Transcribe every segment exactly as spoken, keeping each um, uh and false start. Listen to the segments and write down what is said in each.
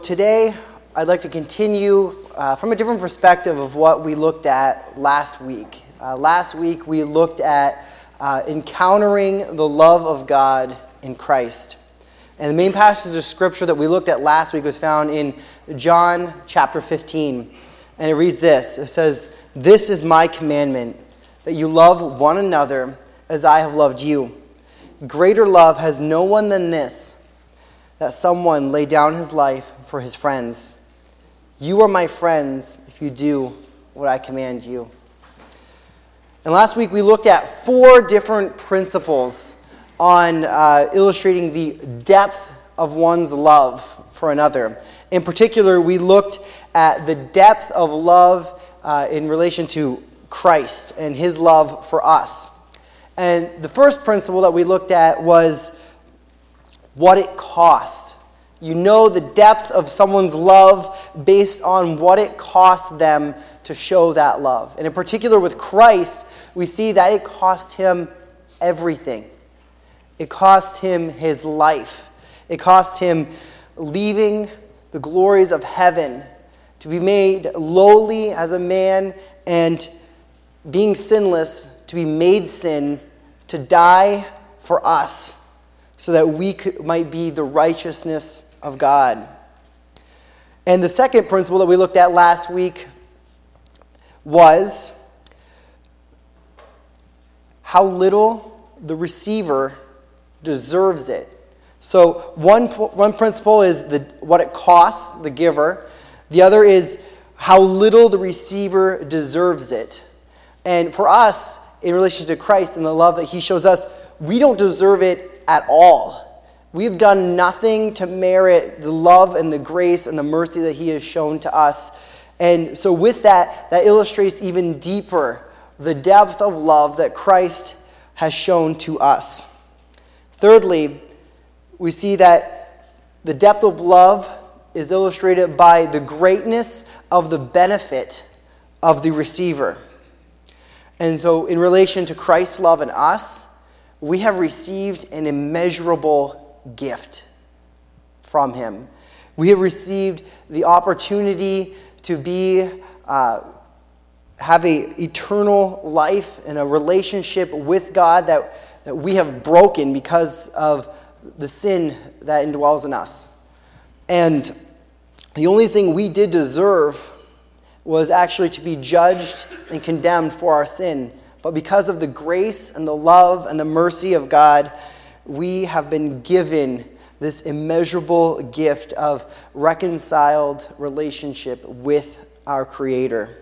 Today, I'd like to continue uh, from a different perspective of what we looked at last week. Uh, last week, we looked at uh, encountering the love of God in Christ. And the main passage of Scripture that we looked at last week was found in John chapter fifteen. And it reads this. It says, "This is my commandment, that you love one another as I have loved you. Greater love has no one than this, that someone lay down his life for his friends. You are my friends if you do what I command you." And last week we looked at four different principles on uh, illustrating the depth of one's love for another. In particular, we looked at the depth of love uh, in relation to Christ and his love for us. And the first principle that we looked at was what it cost. You know the depth of someone's love based on what it cost them to show that love. And in particular with Christ, we see that it cost him everything. It cost him his life. It cost him leaving the glories of heaven to be made lowly as a man and being sinless, to be made sin, to die for us, so that we could, might be the righteousness of God. And the second principle that we looked at last week was how little the receiver deserves it. So one, one principle is the, what it costs the giver. The other is how little the receiver deserves it. And for us, in relation to Christ and the love that he shows us, we don't deserve it at all. We've done nothing to merit the love and the grace and the mercy that he has shown to us. And so with that, that illustrates even deeper the depth of love that Christ has shown to us. Thirdly, we see that the depth of love is illustrated by the greatness of the benefit of the receiver. And so in relation to Christ's love in us, we have received an immeasurable gift from him. We have received the opportunity to be, uh, have an eternal life and a relationship with God that, that we have broken because of the sin that indwells in us. And the only thing we did deserve was actually to be judged and condemned for our sin. But because of the grace and the love and the mercy of God, we have been given this immeasurable gift of reconciled relationship with our Creator.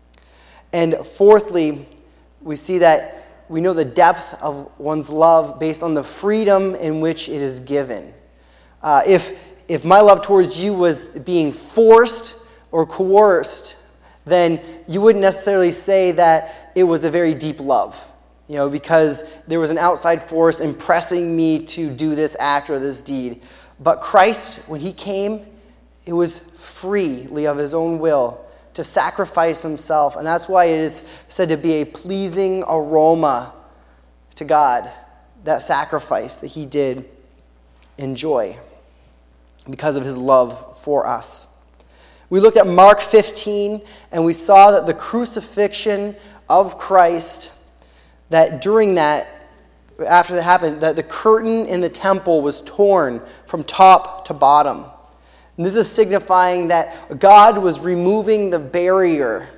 And fourthly, we see that we know the depth of one's love based on the freedom in which it is given. Uh, if, if my love towards you was being forced or coerced, then you wouldn't necessarily say that it was a very deep love, you know, because there was an outside force impressing me to do this act or this deed. But Christ, when he came, it was freely of his own will to sacrifice himself. And that's why it is said to be a pleasing aroma to God, that sacrifice that he did enjoy because of his love for us. We looked at Mark fifteen, and we saw that the crucifixion of Christ, that during that, after that happened, that the curtain in the temple was torn from top to bottom. And this is signifying that God was removing the barrier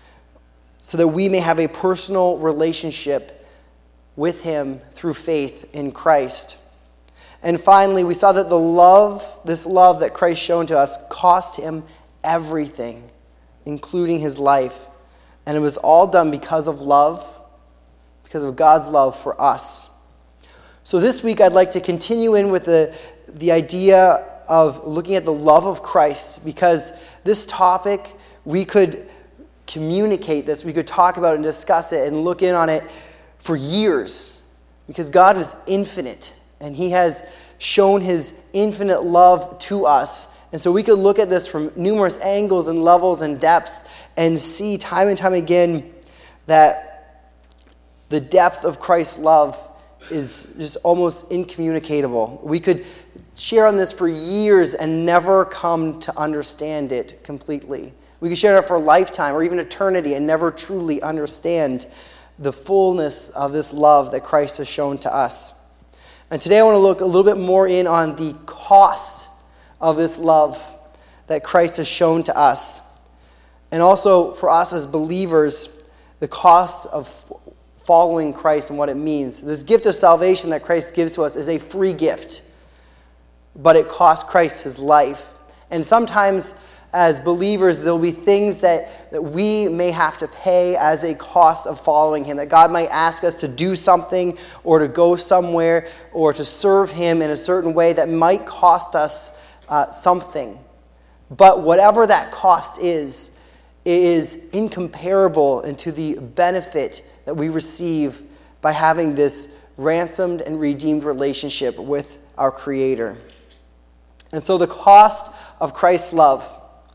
so that we may have a personal relationship with him through faith in Christ. And finally, we saw that the love, this love that Christ shown to us, cost him everything, including his life. And it was all done because of love, because of God's love for us. So this week I'd like to continue in with the, the idea of looking at the love of Christ, because this topic, we could communicate this, we could talk about it and discuss it and look in on it for years, because God is infinite and he has shown his infinite love to us. And so we could look at this from numerous angles and levels and depths and see time and time again that the depth of Christ's love is just almost incommunicable. We could share on this for years and never come to understand it completely. We could share it for a lifetime or even eternity and never truly understand the fullness of this love that Christ has shown to us. And today I want to look a little bit more in on the cost of this love that Christ has shown to us. And also for us as believers, the cost of following Christ and what it means. This gift of salvation that Christ gives to us is a free gift, but it cost Christ his life. And sometimes as believers, there will be things that, that we may have to pay as a cost of following him, that God might ask us to do something or to go somewhere or to serve him in a certain way that might cost us uh, something. But whatever that cost is, it is incomparable into the benefit that we receive by having this ransomed and redeemed relationship with our Creator. And so the cost of Christ's love.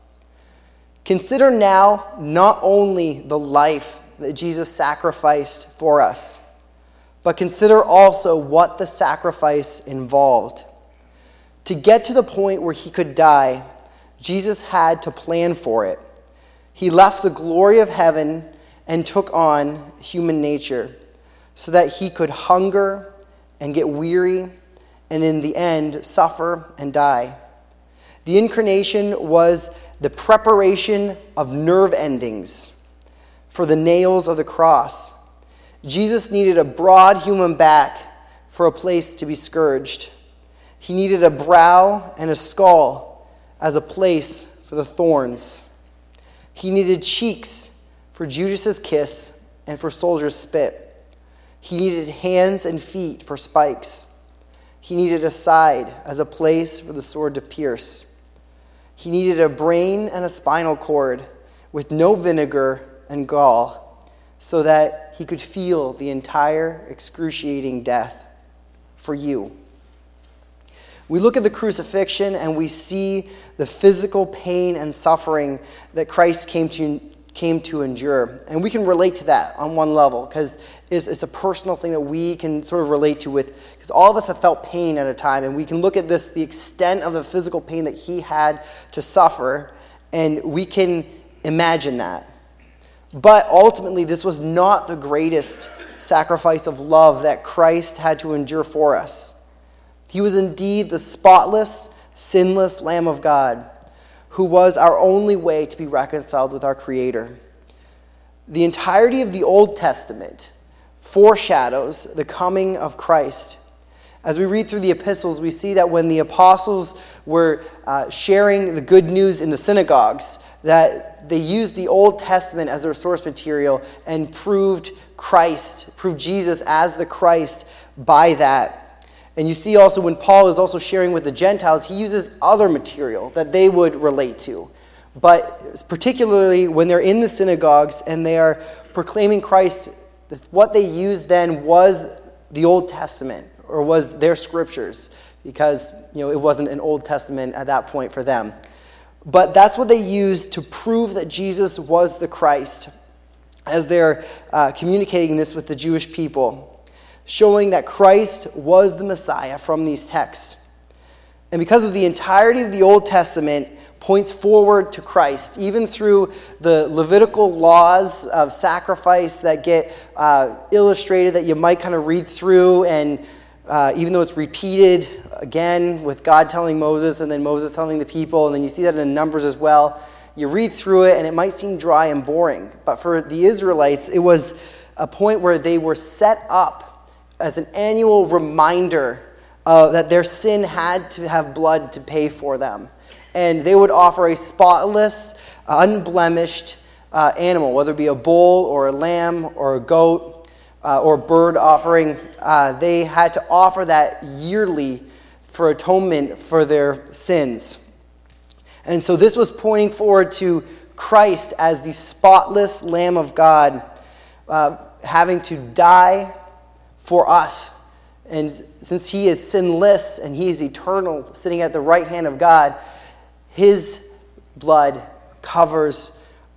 Consider now not only the life that Jesus sacrificed for us, but consider also what the sacrifice involved. To get to the point where he could die, Jesus had to plan for it. He left the glory of heaven and took on human nature so that he could hunger and get weary and in the end suffer and die. The incarnation was the preparation of nerve endings for the nails of the cross. Jesus needed a broad human back for a place to be scourged. He needed a brow and a skull as a place for the thorns. He needed cheeks for Judas's kiss and for soldiers' spit. He needed hands and feet for spikes. He needed a side as a place for the sword to pierce. He needed a brain and a spinal cord with no vinegar and gall so that he could feel the entire excruciating death for you. We look at the crucifixion and we see the physical pain and suffering that Christ came to came to endure. And we can relate to that on one level because it's, it's a personal thing that we can sort of relate to with, because all of us have felt pain at a time, and we can look at this, the extent of the physical pain that he had to suffer, and we can imagine that. But ultimately, this was not the greatest sacrifice of love that Christ had to endure for us. He was indeed the spotless, sinless Lamb of God, who was our only way to be reconciled with our Creator. The entirety of the Old Testament foreshadows the coming of Christ. As we read through the epistles, we see that when the apostles were uh, sharing the good news in the synagogues, that they used the Old Testament as their source material and proved Christ, proved Jesus as the Christ by that. And you see also when Paul is also sharing with the Gentiles, he uses other material that they would relate to. But particularly when they're in the synagogues and they are proclaiming Christ, what they used then was the Old Testament, or was their scriptures, because you know it wasn't an Old Testament at that point for them. But that's what they used to prove that Jesus was the Christ, as they're uh, communicating this with the Jewish people, showing that Christ was the Messiah from these texts. And because of the entirety of the Old Testament points forward to Christ, even through the Levitical laws of sacrifice that get uh, illustrated that you might kind of read through, and uh, even though it's repeated again with God telling Moses and then Moses telling the people, and then you see that in Numbers as well, you read through it and it might seem dry and boring. But for the Israelites, it was a point where they were set up as an annual reminder uh, that their sin had to have blood to pay for them. And they would offer a spotless, unblemished uh, animal, whether it be a bull or a lamb or a goat uh, or a bird offering. Uh, they had to offer that yearly for atonement for their sins. And so this was pointing forward to Christ as the spotless Lamb of God, uh, having to die for us. And since he is sinless and he is eternal, sitting at the right hand of God, his blood covers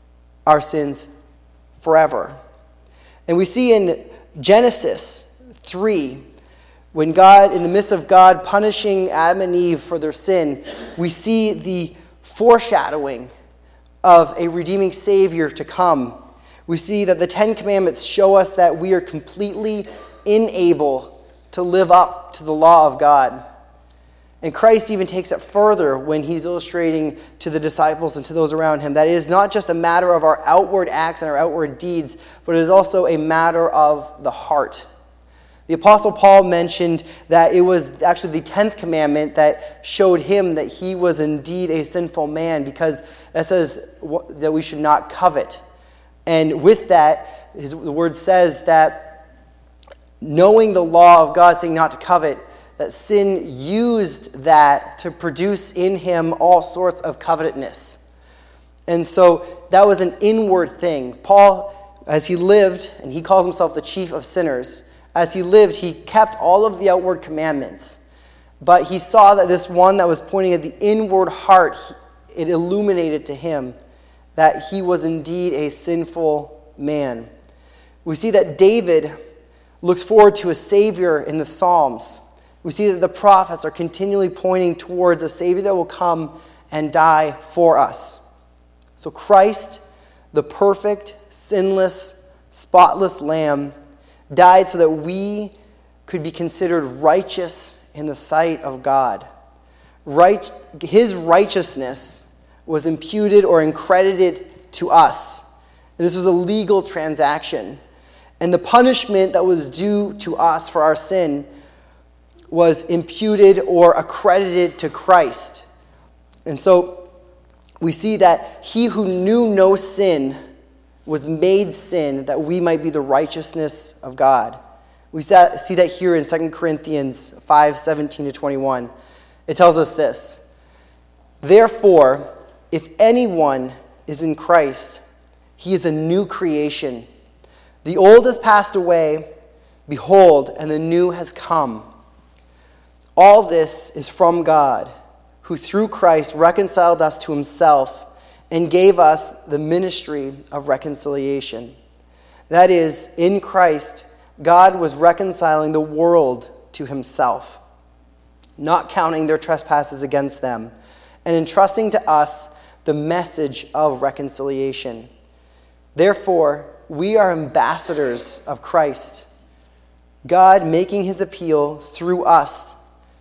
our sins forever. And we see in Genesis three When God, in the midst of God punishing Adam and Eve for their sin, we see the foreshadowing of a redeeming Savior to come. We see that the Ten Commandments show us that we are completely unable to live up to the law of God. And Christ even takes it further when he's illustrating to the disciples and to those around him that it is not just a matter of our outward acts and our outward deeds, but it is also a matter of the heart. The Apostle Paul mentioned that it was actually the tenth commandment that showed him that he was indeed a sinful man, because it says that we should not covet. And with that, his, the word says that knowing the law of God, saying not to covet, that sin used that to produce in him all sorts of covetousness. And so that was an inward thing. Paul, as he lived, and he calls himself the chief of sinners, as he lived, he kept all of the outward commandments. But he saw that this one that was pointing at the inward heart, it illuminated to him that he was indeed a sinful man. We see that David looks forward to a Savior in the Psalms. We see that the prophets are continually pointing towards a Savior that will come and die for us. So Christ, the perfect, sinless, spotless Lamb, died so that we could be considered righteous in the sight of God. Right, his righteousness was imputed or accredited to us. And this was a legal transaction. And the punishment that was due to us for our sin was imputed or accredited to Christ. And so we see that he who knew no sin was made sin that we might be the righteousness of God. We see that here in Second Corinthians five, seventeen to twenty-one. It tells us this: therefore, if anyone is in Christ, he is a new creation. The old has passed away, behold, and the new has come. All this is from God, who through Christ reconciled us to himself and gave us the ministry of reconciliation. That is, in Christ, God was reconciling the world to himself, not counting their trespasses against them, and entrusting to us the message of reconciliation. Therefore, we are ambassadors of Christ, God making his appeal through us.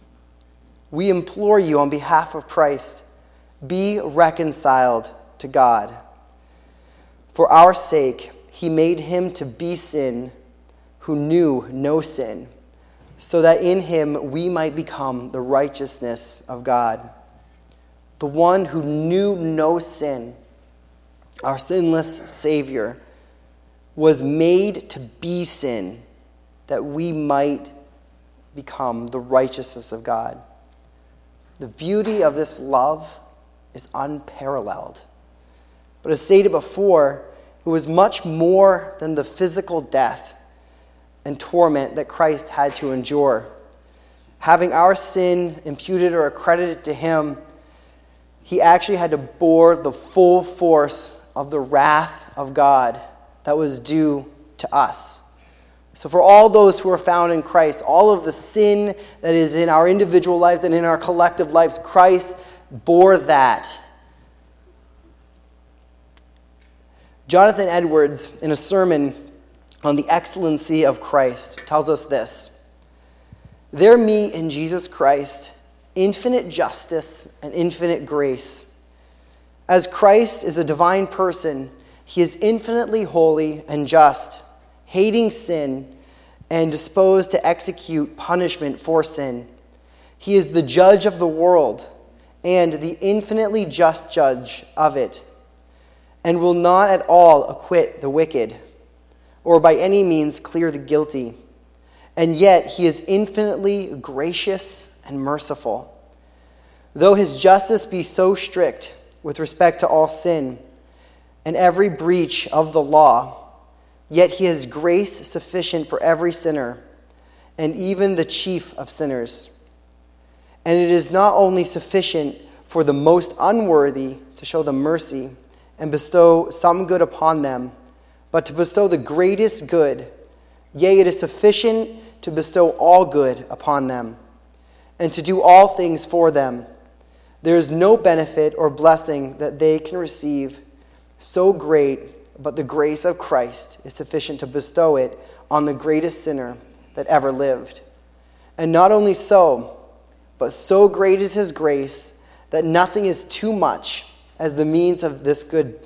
We implore you on behalf of Christ, be reconciled to God. For our sake, he made him to be sin who knew no sin, so that in him we might become the righteousness of God. The one who knew no sin, our sinless Savior, was made to be sin, that we might become the righteousness of God. The beauty of this love is unparalleled. But as stated before, it was much more than the physical death and torment that Christ had to endure. Having our sin imputed or accredited to him, he actually had to bore the full force of the wrath of God that was due to us. So for all those who are found in Christ, all of the sin that is in our individual lives and in our collective lives, Christ bore that. Jonathan Edwards, in a sermon on the excellency of Christ, tells us this: there meet in Jesus Christ infinite justice and infinite grace. As Christ is a divine person, he is infinitely holy and just, hating sin and disposed to execute punishment for sin. He is the judge of the world and the infinitely just judge of it, and will not at all acquit the wicked, or by any means clear the guilty. And yet he is infinitely gracious and merciful. Though his justice be so strict with respect to all sin and every breach of the law, yet he has grace sufficient for every sinner, and even the chief of sinners. And it is not only sufficient for the most unworthy to show them mercy and bestow some good upon them, but to bestow the greatest good. Yea, it is sufficient to bestow all good upon them, and to do all things for them. There is no benefit or blessing that they can receive so great, but the grace of Christ is sufficient to bestow it on the greatest sinner that ever lived. And not only so, but so great is his grace that nothing is too much as the means of this good.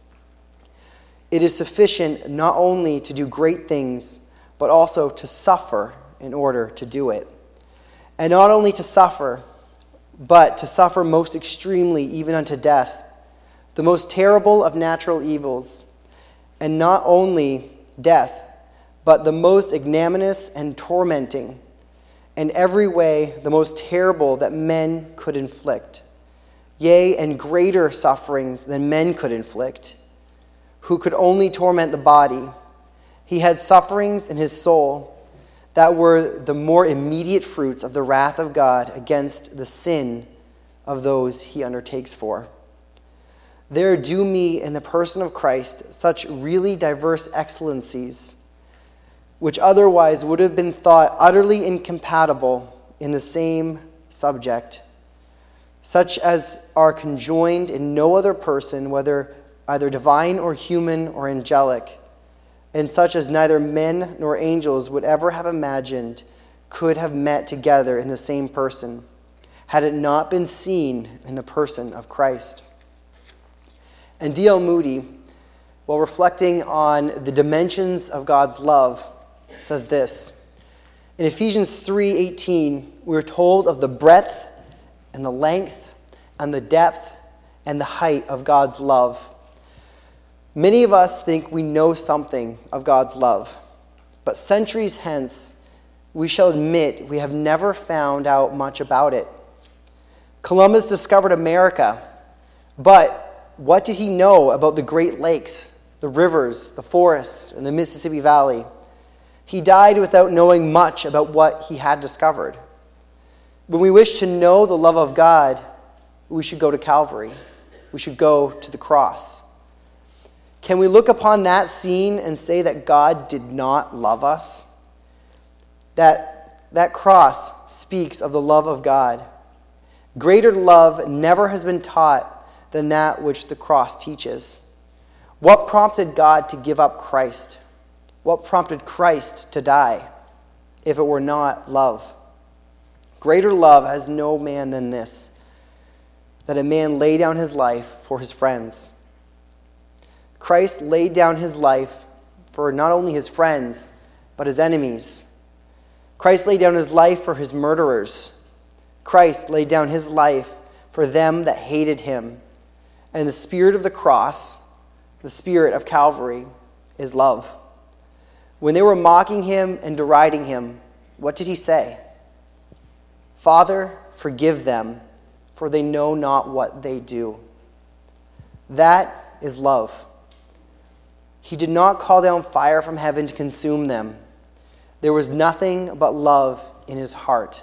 It is sufficient not only to do great things, but also to suffer in order to do it. And not only to suffer, but to suffer most extremely, even unto death, the most terrible of natural evils. And not only death, but the most ignominious and tormenting, in every way the most terrible that men could inflict. Yea, and greater sufferings than men could inflict, who could only torment the body. He had sufferings in his soul that were the more immediate fruits of the wrath of God against the sin of those he undertakes for. There are due me in the person of Christ such really diverse excellencies, which otherwise would have been thought utterly incompatible in the same subject, such as are conjoined in no other person, whether either divine or human or angelic, and such as neither men nor angels would ever have imagined could have met together in the same person, had it not been seen in the person of Christ. And D L Moody, while reflecting on the dimensions of God's love, says this. In Ephesians three eighteen, we are told of the breadth and the length and the depth and the height of God's love. Many of us think we know something of God's love, but centuries hence, we shall admit we have never found out much about it. Columbus discovered America, but what did he know about the Great Lakes, the rivers, the forests, and the Mississippi Valley? He died without knowing much about what he had discovered. When we wish to know the love of God, we should go to Calvary. We should go to the cross. Can we look upon that scene and say that God did not love us? That, that cross speaks of the love of God. Greater love never has been taught than that which the cross teaches. What prompted God to give up Christ? What prompted Christ to die, if it were not love? Greater love has no man than this, that a man lay down his life for his friends. Christ laid down his life for not only his friends, but his enemies. Christ laid down his life for his murderers. Christ laid down his life for them that hated him. And the spirit of the cross, the spirit of Calvary, is love. When they were mocking him and deriding him, what did he say? Father, forgive them, for they know not what they do. That is love. He did not call down fire from heaven to consume them. There was nothing but love in his heart.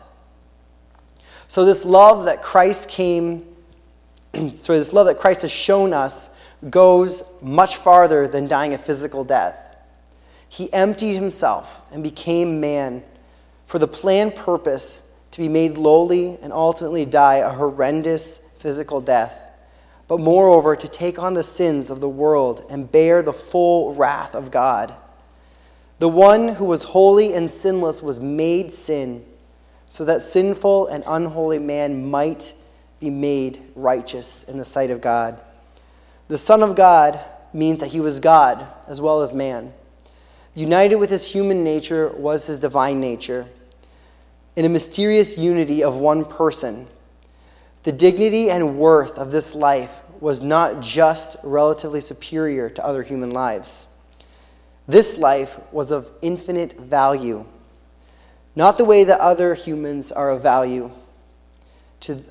So this love that Christ came, so this love that Christ has shown us goes much farther than dying a physical death. He emptied himself and became man for the planned purpose to be made lowly and ultimately die a horrendous physical death, but moreover to take on the sins of the world and bear the full wrath of God. The one who was holy and sinless was made sin, so that sinful and unholy man might be made righteous in the sight of God. The Son of God means that he was God as well as man. United with his human nature was his divine nature, in a mysterious unity of one person. The dignity and worth of this life was not just relatively superior to other human lives. This life was of infinite value, not the way that other humans are of value. To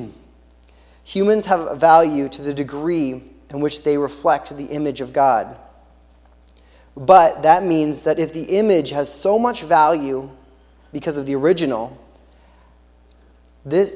humans have a value to the degree in which they reflect the image of God. But that means that if the image has so much value because of the original, this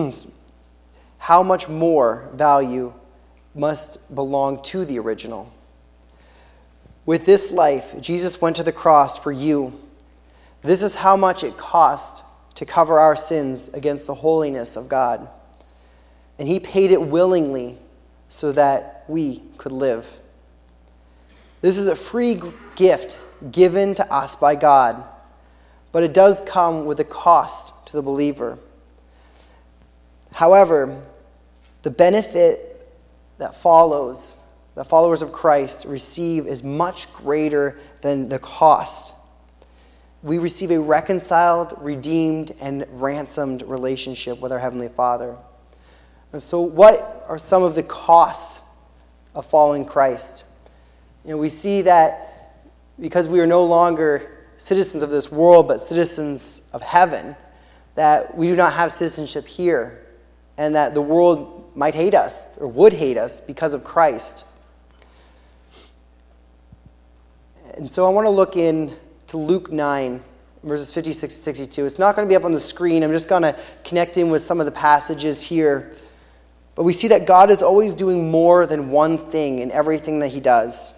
how much more value must belong to the original. With this life, Jesus went to the cross for you. This is how much it cost to cover our sins against the holiness of God. And he paid it willingly so that we could live. This is a free gift given to us by God, but it does come with a cost to the believer. However, the benefit that follows, that followers of Christ receive, is much greater than the cost. We receive a reconciled, redeemed, and ransomed relationship with our Heavenly Father. And so what are some of the costs of following Christ? You know, we see that because we are no longer citizens of this world, but citizens of heaven, that we do not have citizenship here, and that the world might hate us, or would hate us, because of Christ. And so I want to look in to Luke nine, verses fifty-six to sixty-two. It's not going to be up on the screen. I'm just going to connect in with some of the passages here. But we see that God is always doing more than one thing in everything that he does.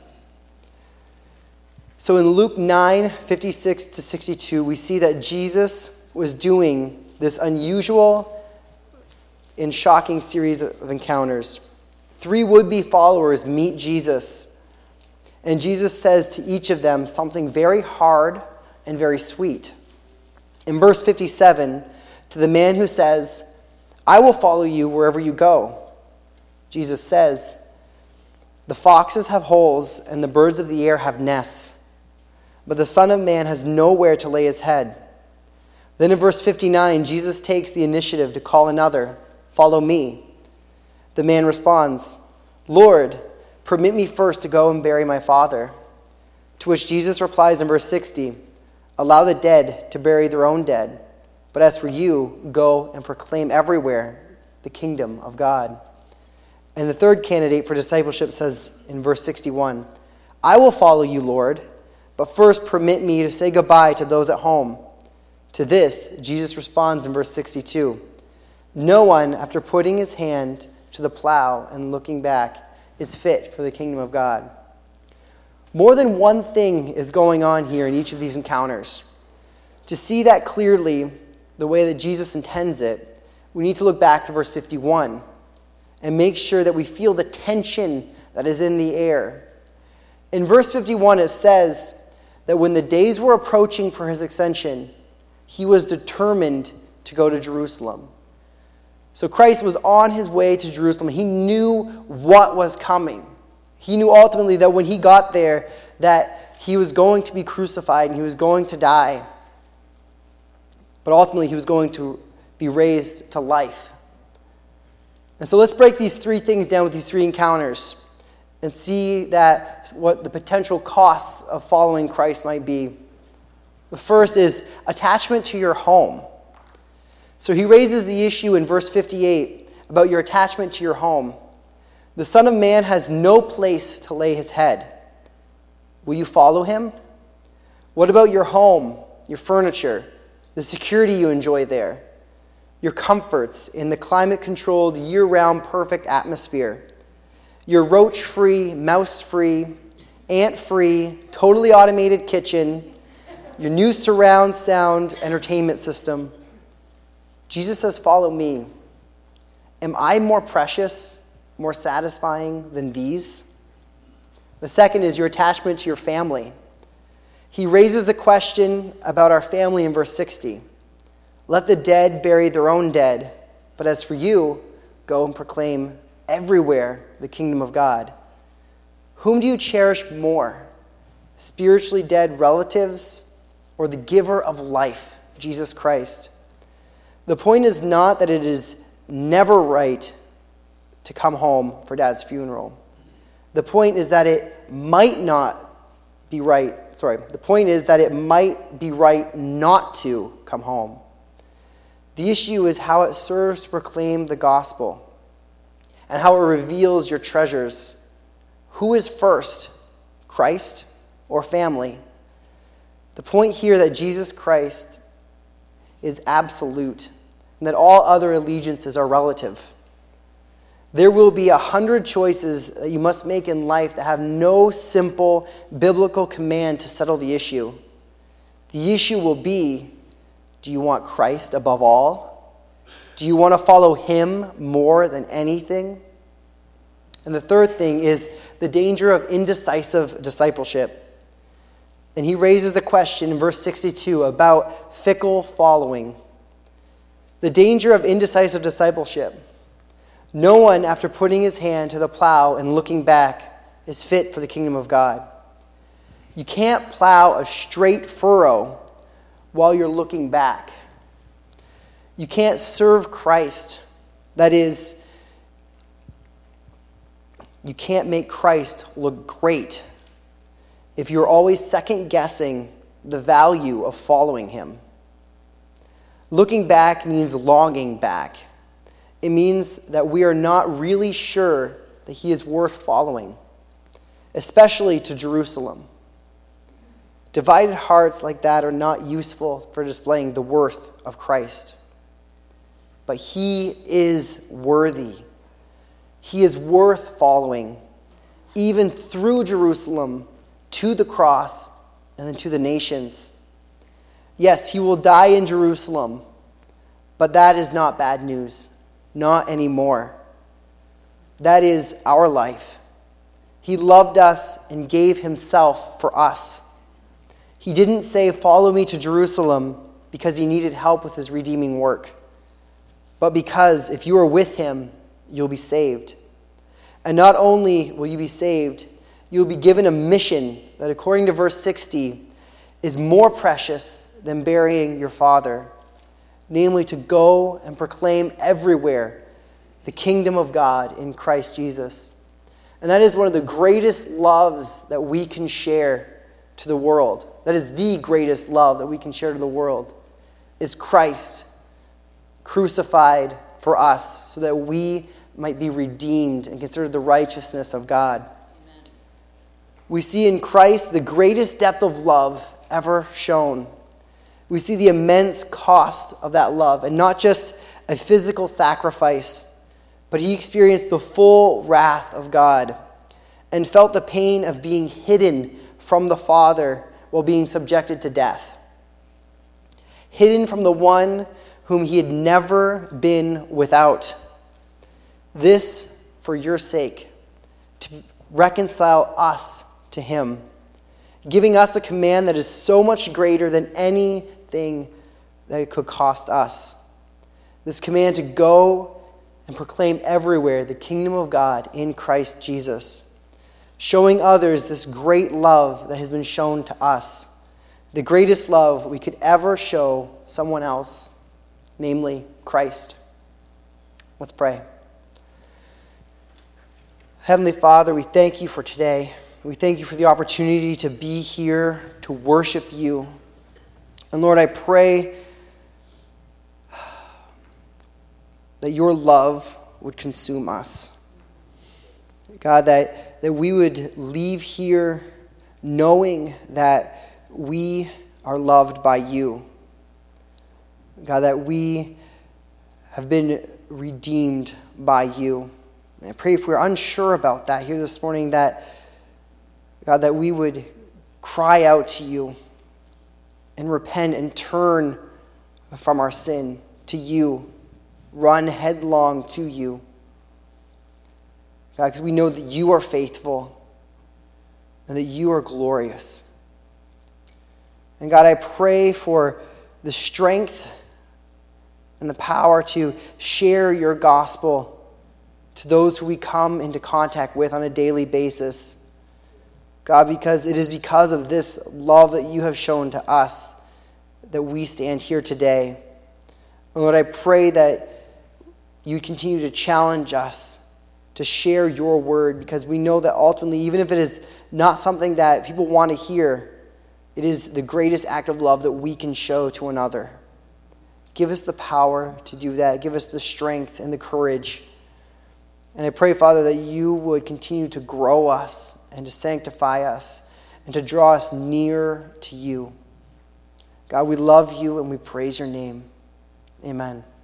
So in Luke nine, fifty-six to sixty-two, we see that Jesus was doing this unusual and shocking series of encounters. Three would-be followers meet Jesus, and Jesus says to each of them something very hard and very sweet. In verse fifty-seven, to the man who says, "I will follow you wherever you go," Jesus says, "The foxes have holes and the birds of the air have nests, but the Son of Man has nowhere to lay his head." Then in verse fifty-nine, Jesus takes the initiative to call another, "Follow me." The man responds, "Lord, permit me first to go and bury my father." To which Jesus replies in verse sixty, "Allow the dead to bury their own dead, but as for you, go and proclaim everywhere the kingdom of God." And the third candidate for discipleship says in verse sixty-one, "I will follow you, Lord, but first permit me to say goodbye to those at home." To this, Jesus responds in verse sixty-two, "No one, after putting his hand to the plow and looking back, is fit for the kingdom of God." More than one thing is going on here in each of these encounters. To see that clearly, the way that Jesus intends it, we need to look back to verse fifty-one and make sure that we feel the tension that is in the air. In verse fifty-one, it says that when the days were approaching for his ascension, he was determined to go to Jerusalem. So Christ was on his way to Jerusalem. He knew what was coming. He knew ultimately that when he got there, that he was going to be crucified and he was going to die. But ultimately, he was going to be raised to life. And so let's break these three things down with these three encounters and see that what the potential costs of following Christ might be. The first is attachment to your home. So he raises the issue in verse fifty-eight about your attachment to your home. The Son of Man has no place to lay his head. Will you follow him? What about your home, your furniture, the security you enjoy there, your comforts in the climate-controlled, year-round perfect atmosphere, your roach-free, mouse-free, ant-free, totally automated kitchen, your new surround sound entertainment system? Jesus says, "Follow me." Am I more precious, more satisfying than these? The second is your attachment to your family. He raises the question about our family in verse sixty. "Let the dead bury their own dead, but as for you, go and proclaim everywhere the kingdom of God." Whom do you cherish more, spiritually dead relatives or the giver of life, Jesus Christ? The point is not that it is never right to come home for Dad's funeral. The point is that it might not be right, sorry, the point is that it might be right not to come home. The issue is how it serves to proclaim the gospel and how it reveals your treasures. Who is first, Christ or family? The point here that Jesus Christ is absolute and that all other allegiances are relative. There will be a hundred choices that you must make in life that have no simple biblical command to settle the issue. The issue will be, do you want Christ above all? Do you want to follow him more than anything? And the third thing is the danger of indecisive discipleship. And he raises the question in verse sixty-two about fickle following. The danger of indecisive discipleship. No one, after putting his hand to the plow and looking back, is fit for the kingdom of God. You can't plow a straight furrow while you're looking back. You can't serve Christ. That is, you can't make Christ look great if you're always second-guessing the value of following him. Looking back means longing back. It means that we are not really sure that he is worth following, especially to Jerusalem. Divided hearts like that are not useful for displaying the worth of Christ. But he is worthy. He is worth following, even through Jerusalem, to the cross, and then to the nations. Yes, he will die in Jerusalem, but that is not bad news. Not anymore. That is our life. He loved us and gave himself for us. He didn't say, "Follow me to Jerusalem," because he needed help with his redeeming work, but because if you are with him, you'll be saved. And not only will you be saved, you'll be given a mission that, according to verse sixty, is more precious than burying your father, namely to go and proclaim everywhere the kingdom of God in Christ Jesus. And that is one of the greatest loves that we can share to the world. That is the greatest love that we can share to the world, is Christ crucified for us so that we might be redeemed and considered the righteousness of God. Amen. We see in Christ the greatest depth of love ever shown. We see the immense cost of that love, and not just a physical sacrifice, but he experienced the full wrath of God and felt the pain of being hidden from the Father while being subjected to death. Hidden from the one whom he had never been without. This for your sake, to reconcile us to him, giving us a command that is so much greater than anything that it could cost us. This command to go and proclaim everywhere the kingdom of God in Christ Jesus, showing others this great love that has been shown to us, the greatest love we could ever show someone else, namely Christ. Let's pray. Heavenly Father, we thank you for today. We thank you for the opportunity to be here, to worship you. And Lord, I pray that your love would consume us. God, that, that we would leave here knowing that we are loved by you. God, that we have been redeemed by you. And I pray if we're unsure about that here this morning, that, God, that we would cry out to you and repent and turn from our sin to you, run headlong to you. God, because we know that you are faithful and that you are glorious. And God, I pray for the strength and the power to share your gospel to those who we come into contact with on a daily basis. God, because it is because of this love that you have shown to us that we stand here today. And Lord, I pray that you continue to challenge us to share your word, because we know that ultimately, even if it is not something that people want to hear, it is the greatest act of love that we can show to another. Give us the power to do that. Give us the strength and the courage. And I pray, Father, that you would continue to grow us and to sanctify us and to draw us near to you. God, we love you and we praise your name. Amen.